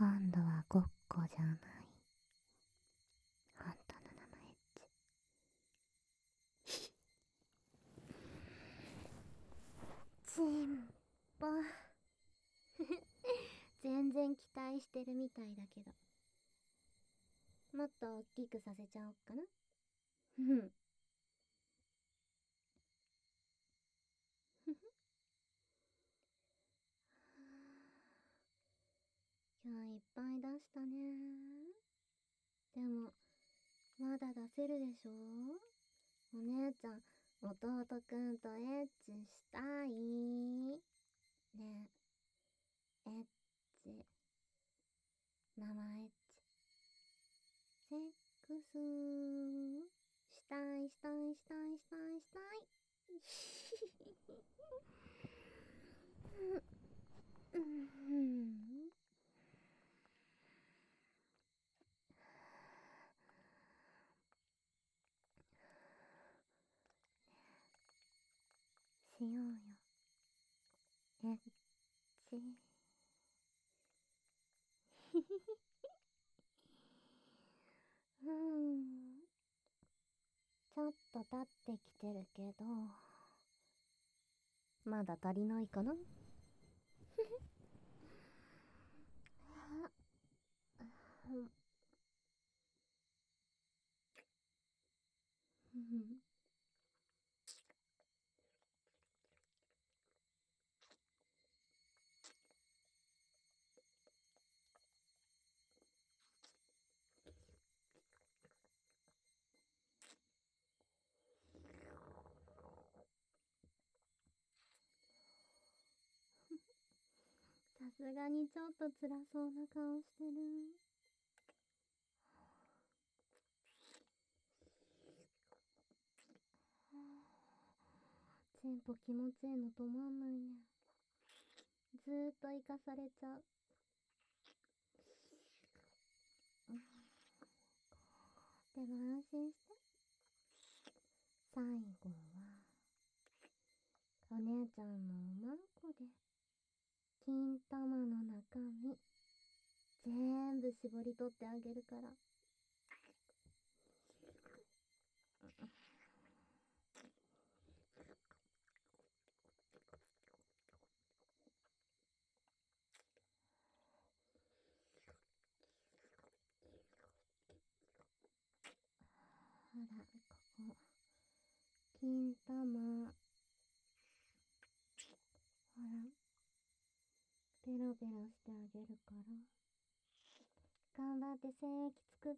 今度はごっこじゃない。本当の名前っち。チンポ。全然期待してるみたいだけど。もっと大きくさせちゃおっかな。ふふ。今日いっぱい出したね。でも、まだ出せるでしょ。お姉ちゃん、弟くんとエッチしたい。ねえ、エッチ。名前エッチ。セックスしたいしたいしたいしたいしたい。うん。しようよ。エッチ。うん。ちょっと経ってきてるけど、まだ足りないかな。さすがにちょっと辛そうな顔してる。チンポ気持ちいいの止まんないね。ずーっと生かされちゃう。でも安心して。最後はお姉ちゃんのおまんこで金玉の中身全部絞り取ってあげるから。ほら、ここ金玉、ほら、ペロペロしてあげるから。頑張って精液作って。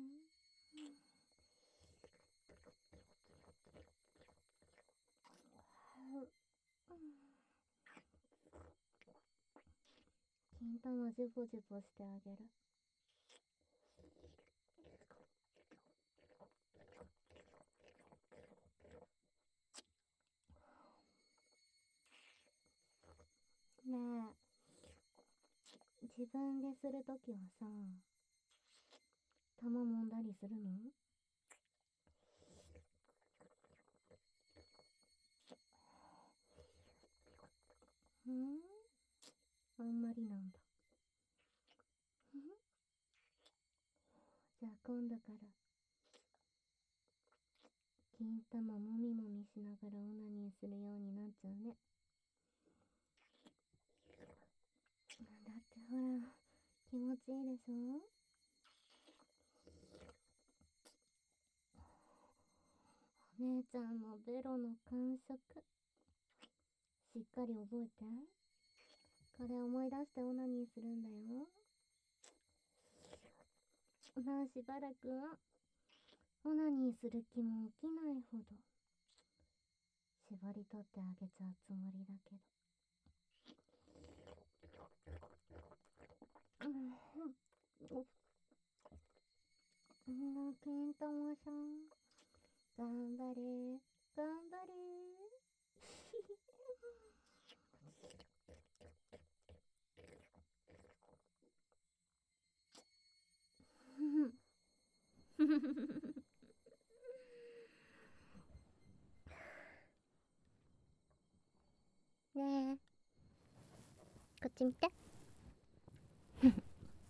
金玉ジュポジュポしてあげる。ねえ、自分でするときはさ、玉揉んだりするの？あんまりなんだ。じゃあ今度から金玉もみもみしながらオナニーするようになっちゃうね。だってほら、気持ちいいでしょ。お姉ちゃんのベロの感触しっかり覚えて。これ思い出してオナニーするんだよ。まあしばらくはオナニーする気も起きないほど絞り取ってあげちゃうつもりだけど。金玉さん、頑張れ頑張れ。ねえ、こっち見て。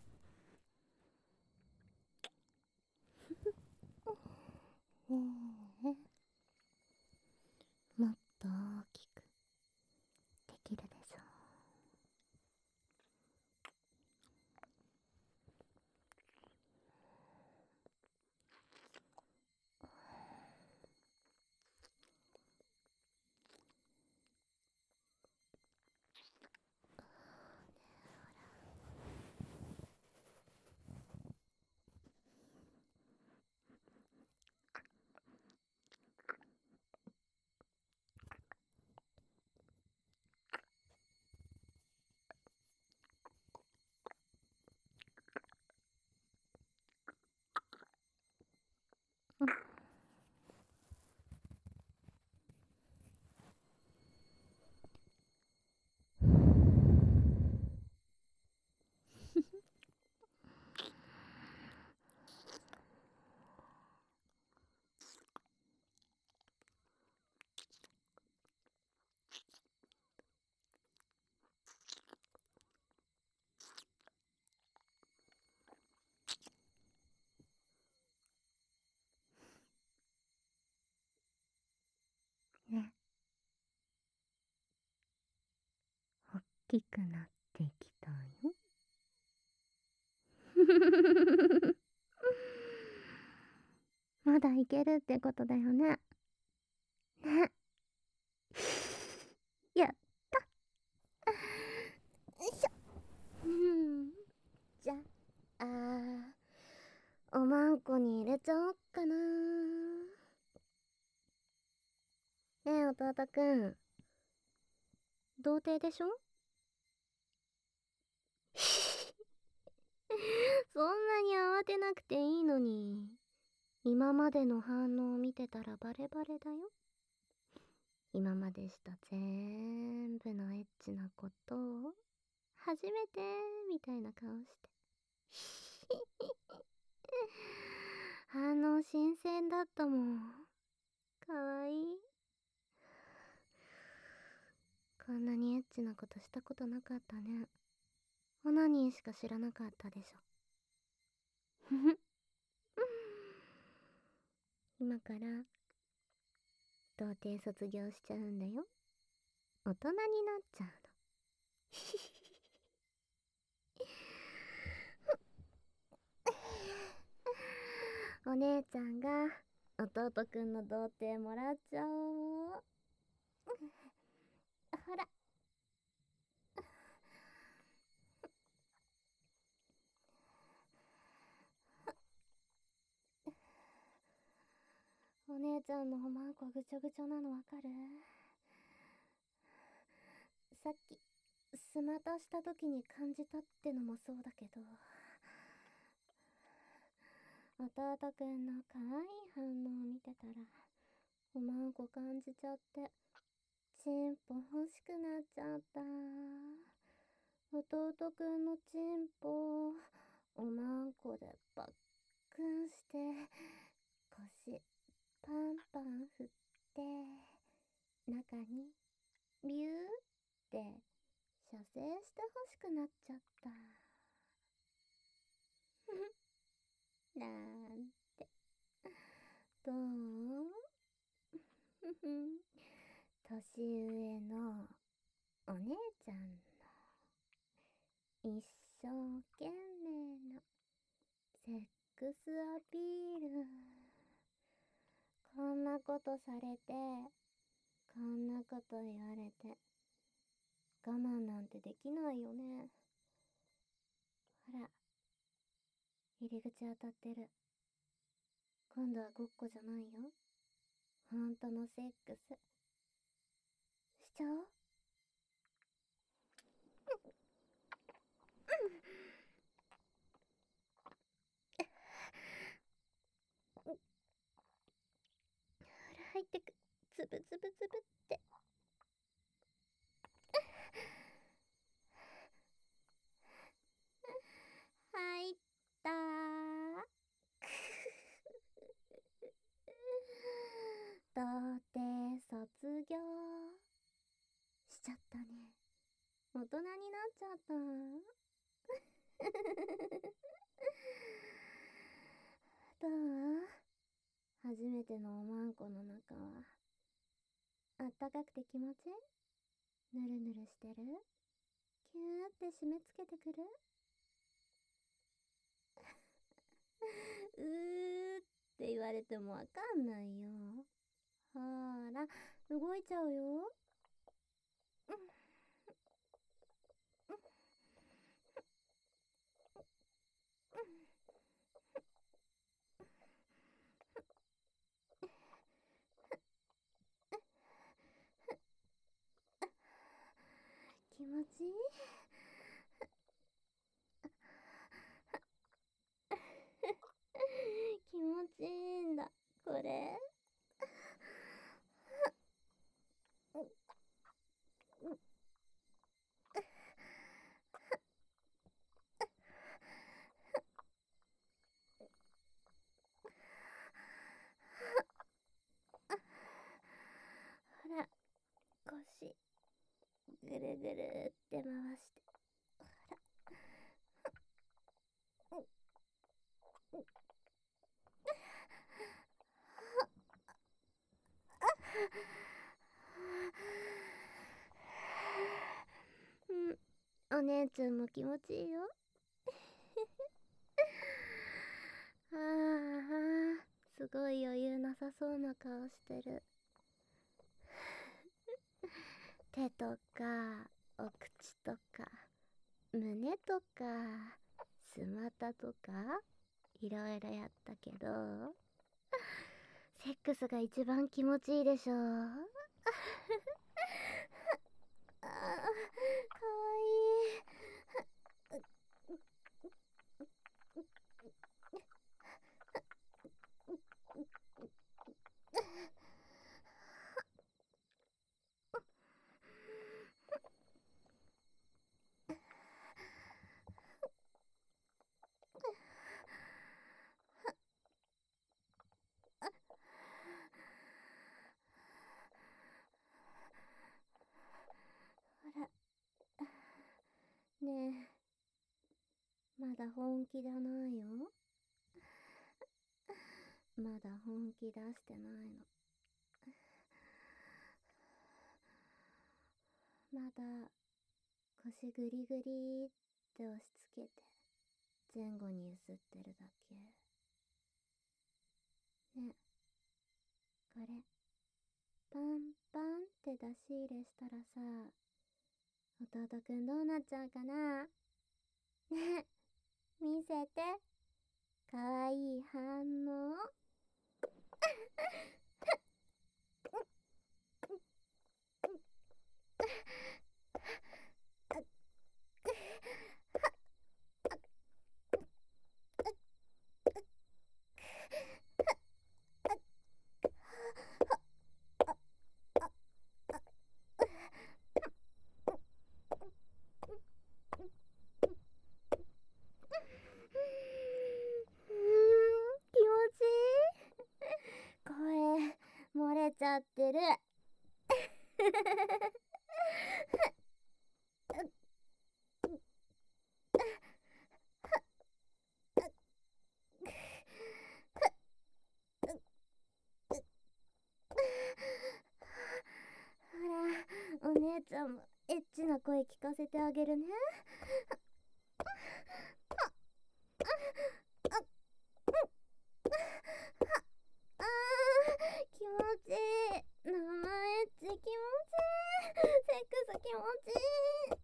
きくなってきたよ。まだいけるってことだよね。ね。やった。よいしょ。じゃあ、おまんこに入れちゃおっかな。ねえ、弟くん。童貞でしょ？そんなに慌てなくていいのに。今までの反応を見てたらバレバレだよ。今までした全部のエッチなことを初めてみたいな顔して。反応新鮮だったもん。かわいい。こんなにエッチなことしたことなかったね。オナニーしか知らなかったでしょ。今から童貞卒業しちゃうんだよ。大人になっちゃうの。お姉ちゃんが弟くんの童貞もらっちゃおう。ほら。お姉ちゃんのおまんこぐちょぐちょなのわかる？さっきスマタした時に感じたってのもそうだけど、弟くんの可愛い反応を見てたらおまんこ感じちゃってチンポ欲しくなっちゃった。弟くんのチンポおまんこでバックンして腰パンパン振って中にビューって射精して欲しくなっちゃった。なんて。どう？年上のお姉ちゃんの一生懸命なセックスアピール。こんなことされて、こんなこと言われて、我慢なんてできないよね。ほら、入り口当たってる。今度はごっこじゃないよ。本当のセックス。しちゃおう。ほら入ってく。つぶつぶつぶって。入ったー。童貞卒業しちゃったね。大人になっちゃった。どう？初めてのおまんこの中はあったかくて気持ちいい？ぬるぬるしてる？キューって締め付けてくる？うーって言われてもわかんないよ。ほーら、動いちゃうよ。気持ちいい？気持ちいいんだ、これ。ほら、腰、ぐるぐるって回して。うん。 お姉ちゃんも気持ちいいよ。ああ、すごい余裕なさそうな顔してる。手とかお口とか胸とかスマタとかいろいろやったけど、セックスが一番気持ちいいでしょ。あー、かわいい。ほら、ねえ、まだ本気じゃないよ。まだ本気出してないの。まだ腰グリグリって押し付けて前後に揺すってるだけ。ね、これパンパンって出し入れしたらさ、弟くんどうなっちゃうかな。ね、見せて。かわいい反応。気持ちいい。声漏れちゃってる。ほら、お姉ちゃんもエッチな声聞かせてあげるね。あー、気持ちいい。生エッチ気持ちいい。セックス気持ちいい。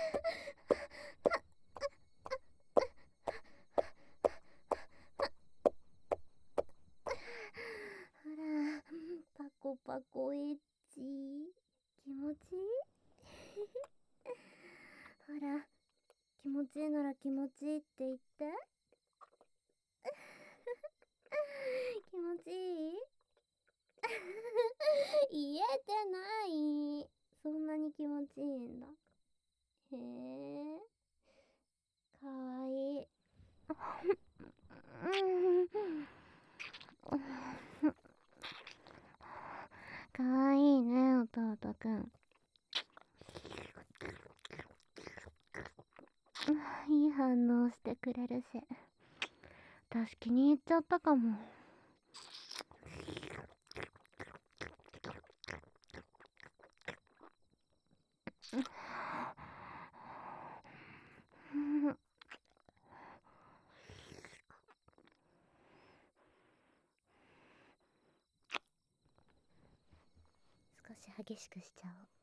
ほら、パコパコエッチ気持ちいい。ほら、気持ちいいなら気持ちいいって言って。気持ちいい。言えてない。そんなに気持ちいいんだ。へえ、かわいい。かわいいね、弟くん。いい反応してくれるし、私気に入っちゃったかも。少し激しくしちゃおう。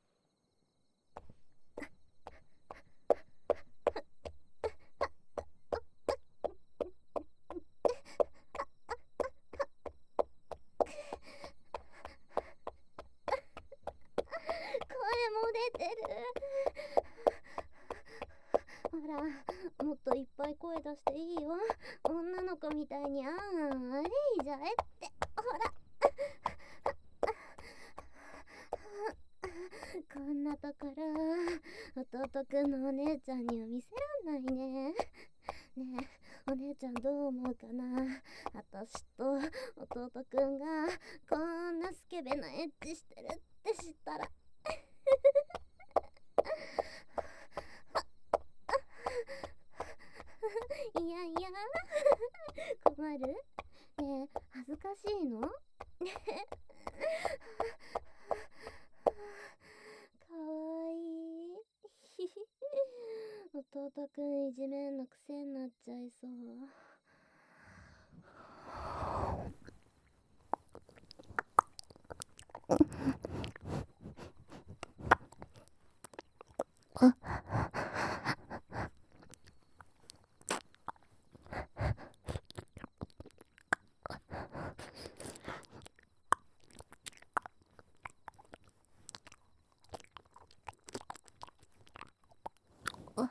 声も出てる。ほら、もっといっぱい声出していいよ。女の子みたいにあいいじゃえって。ほら。こんなところ、弟くんのお姉ちゃんには見せらんないね。ねえ、お姉ちゃんどう思うかな。私と弟くんがこんなスケベなエッチしてるって知ったら。いやいや、困る？ねえ、恥ずかしいの？ねえ。かわいい。 弟くんいじめんの癖になっちゃいそう。ほら、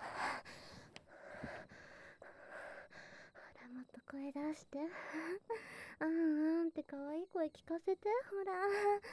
もっと声出して。あんって可愛い声聞かせて、ほら。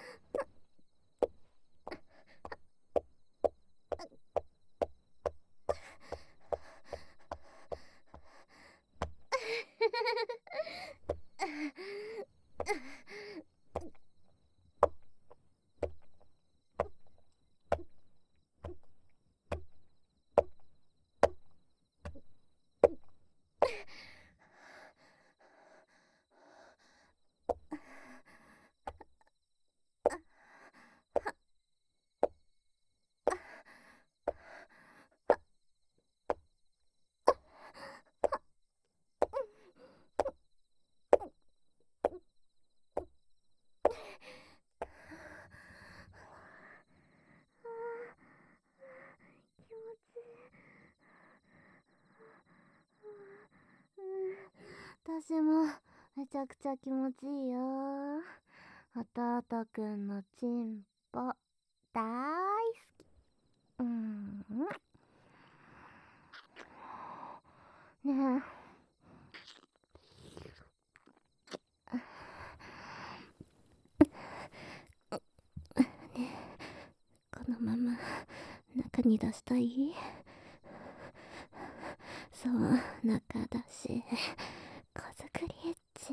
私もめちゃくちゃ気持ちいいよ。弟くんのチンポ大好き。ねえ、このまま中に出したい？そう、中だし、小作りエッチ。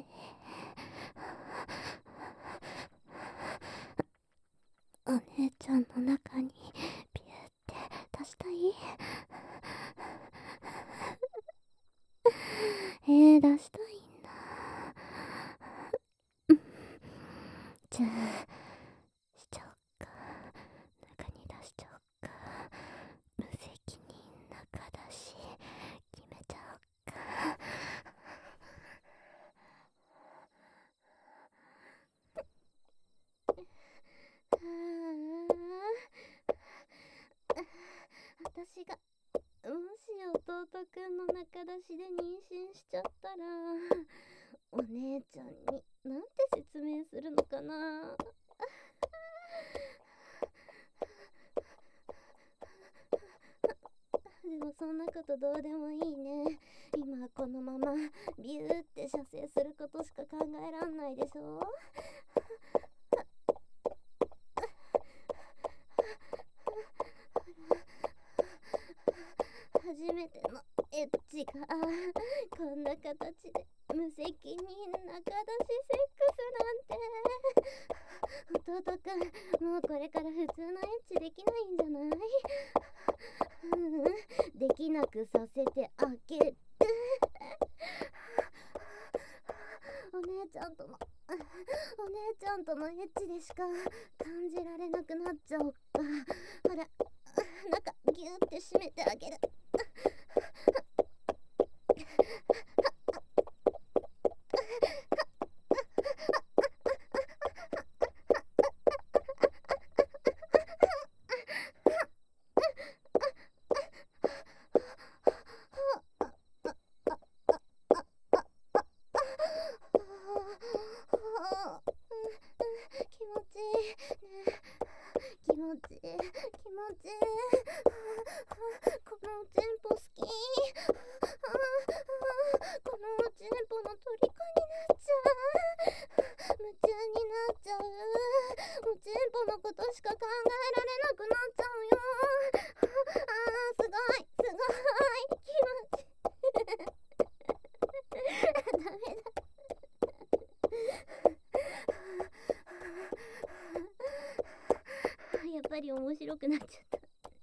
お姉ちゃんの中にピューって出したい？出したいんだ。じゃあしちゃおっか。中に出しちゃおっか。無責任中だし決めちゃおっか。私がもし弟くんの中出しで妊娠しちゃったら、お姉ちゃんになんて説明するのかな。でもそんなことどうでもいいね。今このままビューって射精することしか考えらんないでしょ。初めてのエッチがこんな形で無責任中出しセックスなんて。弟くん、もうこれから普通のエッチできないんじゃない？できなくさせてあげる。お姉ちゃんとのエッチでしか感じられなくなっちゃおっか。ほら、中ギューって締めてあげる。気持ちいいね。気持ちいい。このおちんぽ好き。このおちんぽの虜になっちゃう。夢中になっちゃう。おちんぽのことしか考えられなくなっちゃうよ。すごい気持ちいい。ダメだ。やっぱり面白くなっちゃった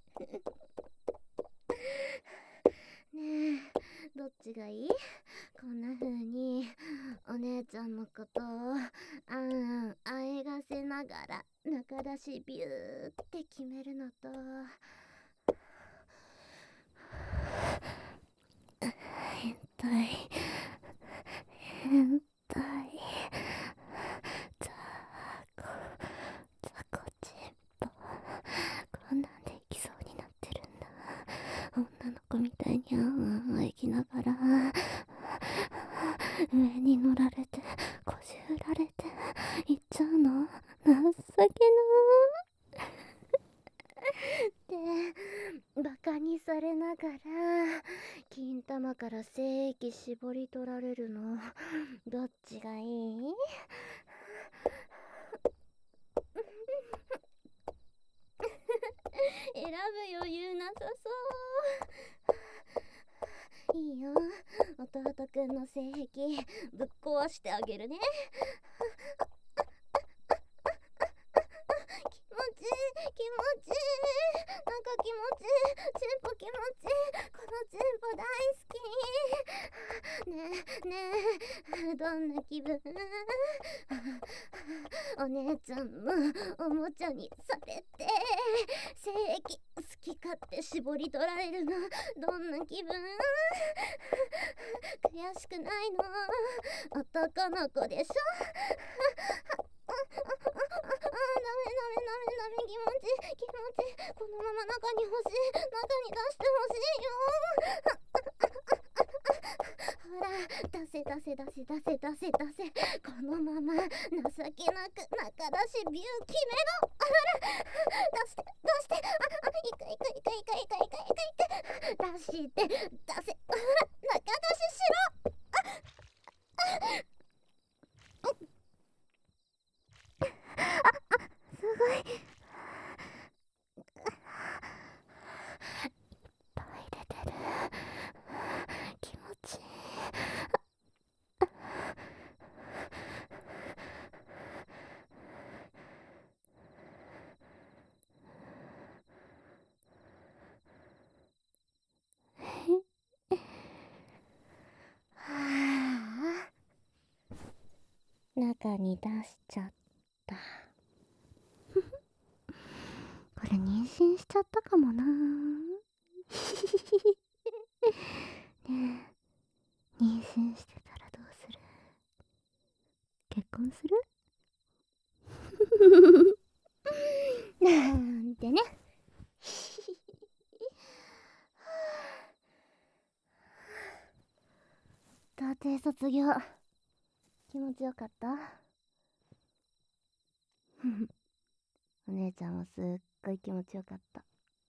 ねえ、どっちがいい？こんな風にお姉ちゃんのことをあえがせながら中出しビューって決めるのと、 変態変態ザコチンポ、こんなんでいきそうになってるんだ。女の子みたいに生きながら上に乗られてこじゅられていっちゃうの情けなってバカにされながら金玉から精液絞り取られるのどっちがいい？選ぶ余裕なさそう。いいよ、弟くんの性癖ぶっ壊してあげるね。気持ちいい気持ちいい、なんか気持ちいい、チンポ気持ちいい、このチンポ大好き。ねえねえ、どんな気分？お姉ちゃんのおもちゃにされて精液好き勝手絞り取られるのどんな気分？悔しくないの？男の子でしょ？ダメ気持ちいい気持ちいい、このまま中に欲しい、中に出してほしいよ。ほら出せ出せ出せ出せ出せ出せ、このまま情けなく中出しビュー決めろ。ほら出して出して、いくいくいくいくいくいくいくいく、出して出せ、ほら中出ししろ。すごいいっぱい出てる、気持ちいい。はあ、中に出しちゃった。これ妊娠しちゃったかもな。ねえ、妊娠してたらどうする？結婚する？なんてね。家庭卒業気持ちよかった？お姉ちゃんもすっごい気持ちよかった。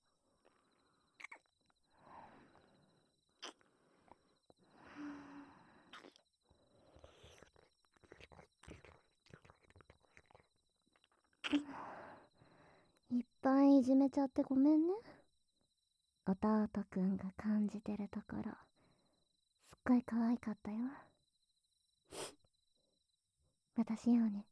いっぱいいじめちゃってごめんね。弟くんが感じてるところすっごい可愛かったよ。私よね。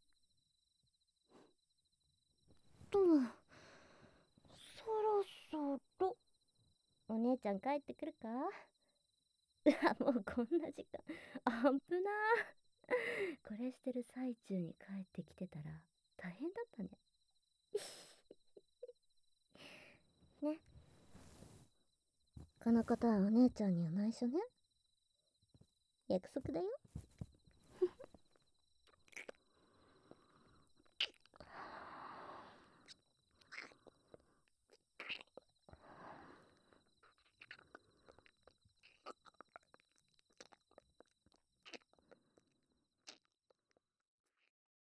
そろそろお姉ちゃん帰ってくるか？もうこんな時間、あんぶな。これしてる最中に帰ってきてたら大変だったね。ね、このことはお姉ちゃんには内緒ね。約束だよ。